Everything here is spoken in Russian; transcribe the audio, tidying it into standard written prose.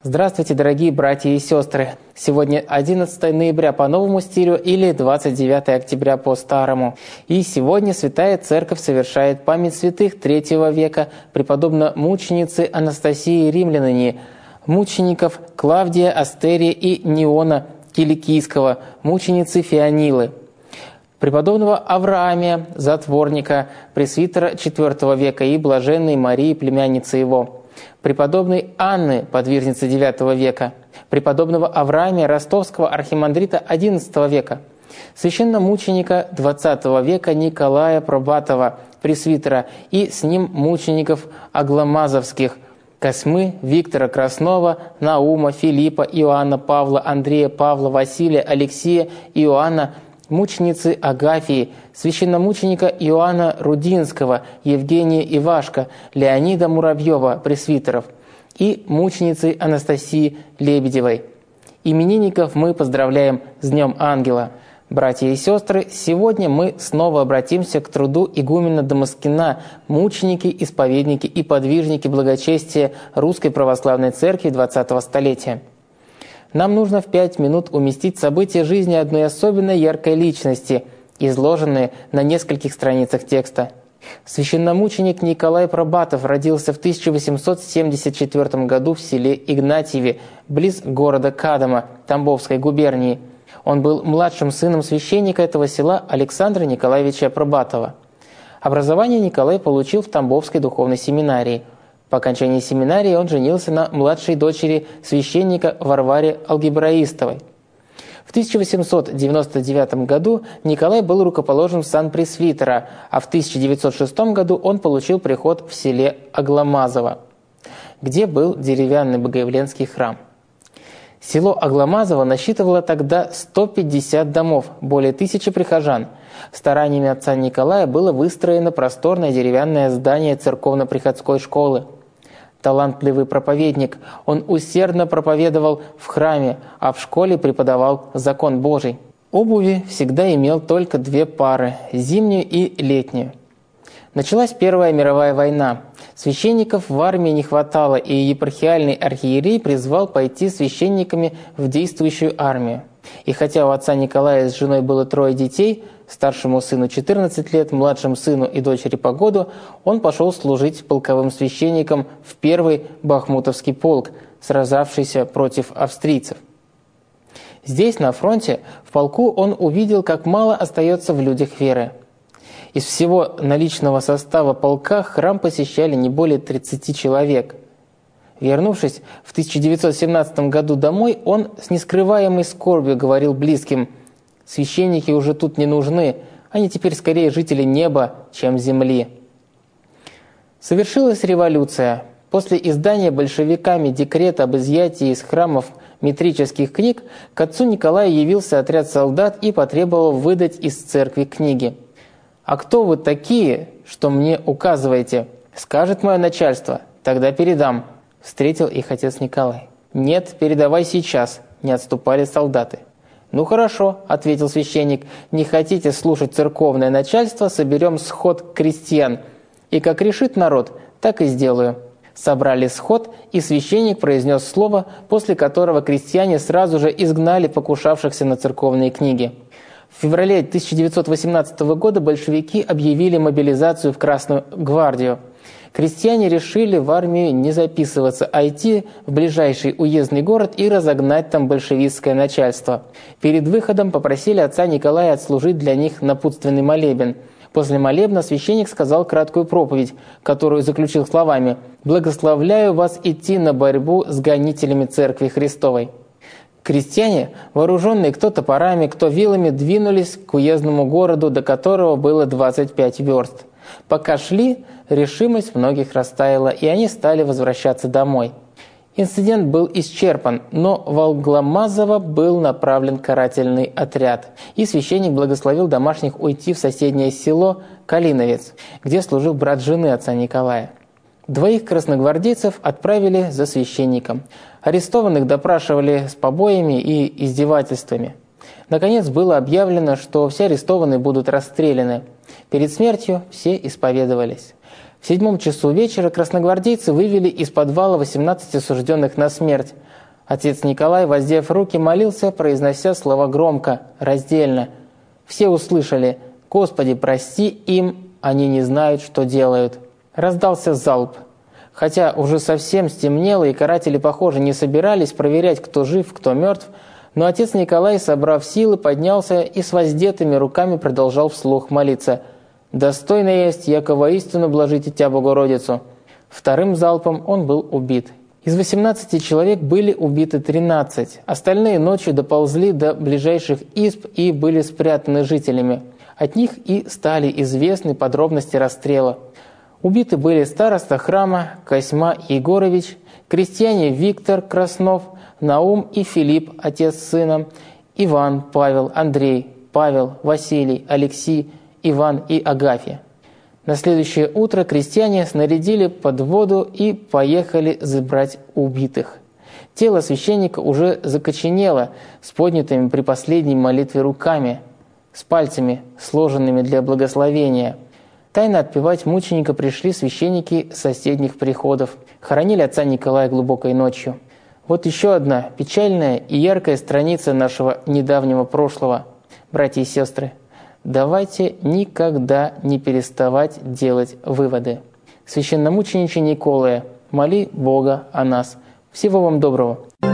Здравствуйте, дорогие братья и сестры! Сегодня 11 ноября по новому стилю или 29 октября по старому. И сегодня Святая Церковь совершает память святых III века преподобно-мученицы Анастасии Римлянине, мучеников Клавдия, Астерия и Неона Киликийского, мученицы Феонилы, преподобного Авраамия, затворника, пресвитера IV века и блаженной Марии, племянницы его, преподобной Анны, подвижницы IX века, преподобного Авраамия, ростовского архимандрита XI века, священномученика XX века Николая Пробатова, пресвитера, и с ним мучеников Агламазовских, Косьмы, Виктора Краснова, Наума, Филиппа, Иоанна, Павла, Андрея, Павла, Василия, Алексея, Иоанна, мученицы Агафии, священномученика Иоанна Рудинского, Евгения Ивашка, Леонида Муравьева, пресвитеров, и мученицы Анастасии Лебедевой. Именинников мы поздравляем с Днем Ангела. Братья и сестры, сегодня мы снова обратимся к труду игумена Дамаскина, мученики, исповедники и подвижники благочестия Русской Православной Церкви XX столетия. Нам нужно в 5 минут уместить события жизни одной особенно яркой личности, изложенные на нескольких страницах текста. Священномученик Николай Пробатов родился в 1874 году в селе Игнатьеве, близ города Кадома, Тамбовской губернии. Он был младшим сыном священника этого села Александра Николаевича Пробатова. Образование Николай получил в Тамбовской духовной семинарии. По окончании семинарии он женился на младшей дочери священника Варваре Алгебраистовой. В 1899 году Николай был рукоположен в сан пресвитера, а в 1906 году он получил приход в селе Агламазово, где был деревянный богоявленский храм. Село Агламазово насчитывало тогда 150 домов, более 1000 прихожан. Стараниями отца Николая было выстроено просторное деревянное здание церковно-приходской школы. Талантливый проповедник, он усердно проповедовал в храме, а в школе преподавал закон Божий. Обуви всегда имел только 2 пары – зимнюю и летнюю. Началась Первая мировая война. Священников в армии не хватало, и епархиальный архиерей призвал пойти священниками в действующую армию. И хотя у отца Николая с женой было 3 детей, старшему сыну 14 лет, младшему сыну и дочери по году, он пошел служить полковым священником в первый Бахмутовский полк, сражавшийся против австрийцев. Здесь, на фронте, в полку он увидел, как мало остается в людях веры. Из всего наличного состава полка храм посещали не более 30 человек. Вернувшись в 1917 году домой, он с нескрываемой скорбью говорил близким: «Священники уже тут не нужны, они теперь скорее жители неба, чем земли». Совершилась революция. После издания большевиками декрета об изъятии из храмов метрических книг к отцу Николаю явился отряд солдат и потребовал выдать из церкви книги. «А кто вы такие, что мне указываете? Скажет мое начальство, тогда передам», — встретил их отец Николай. «Нет, передавай сейчас», — не отступали солдаты. «Ну хорошо», — ответил священник, — «не хотите слушать церковное начальство, соберем сход крестьян. И как решит народ, так и сделаю». Собрали сход, и священник произнес слово, после которого крестьяне сразу же изгнали покушавшихся на церковные книги. В феврале 1918 года большевики объявили мобилизацию в Красную гвардию. Крестьяне решили в армию не записываться, а идти в ближайший уездный город и разогнать там большевистское начальство. Перед выходом попросили отца Николая отслужить для них напутственный молебен. После молебна священник сказал краткую проповедь, которую заключил словами: «Благословляю вас идти на борьбу с гонителями Церкви Христовой». Крестьяне, вооруженные кто топорами, кто вилами, двинулись к уездному городу, до которого было 25 верст. Пока шли, решимость многих растаяла, и они стали возвращаться домой. Инцидент был исчерпан, но в Агламазово был направлен карательный отряд, и священник благословил домашних уйти в соседнее село Калиновец, где служил брат жены отца Николая. 2 красногвардейцев отправили за священником. Арестованных допрашивали с побоями и издевательствами. Наконец было объявлено, что все арестованные будут расстреляны. Перед смертью все исповедовались. В 7 часу вечера красногвардейцы вывели из подвала 18 осужденных на смерть. Отец Николай, воздев руки, молился, произнося слова громко, раздельно. Все услышали: «Господи, прости им, они не знают, что делают». Раздался залп. Хотя уже совсем стемнело, и каратели, похоже, не собирались проверять, кто жив, кто мертв, но отец Николай, собрав силы, поднялся и с воздетыми руками продолжал вслух молиться: «Достойно есть, яко воистину блажите Тя, Богородицу». Вторым залпом он был убит. Из 18 человек были убиты 13. Остальные ночью доползли до ближайших изб и были спрятаны жителями. От них и стали известны подробности расстрела. Убиты были староста храма Косьма Егорович, крестьяне Виктор Краснов, Наум и Филипп, отец с сыном, Иван, Павел, Андрей, Павел, Василий, Алексей, Иван и Агафья. На следующее утро крестьяне снарядили подводу и поехали забрать убитых. Тело священника уже закоченело с поднятыми при последней молитве руками, с пальцами, сложенными для благословения. Тайно отпевать мученика пришли священники соседних приходов. Хоронили отца Николая глубокой ночью. Вот еще одна печальная и яркая страница нашего недавнего прошлого. Братья и сестры, давайте никогда не переставать делать выводы. Священномучениче Николае, моли Бога о нас. Всего вам доброго.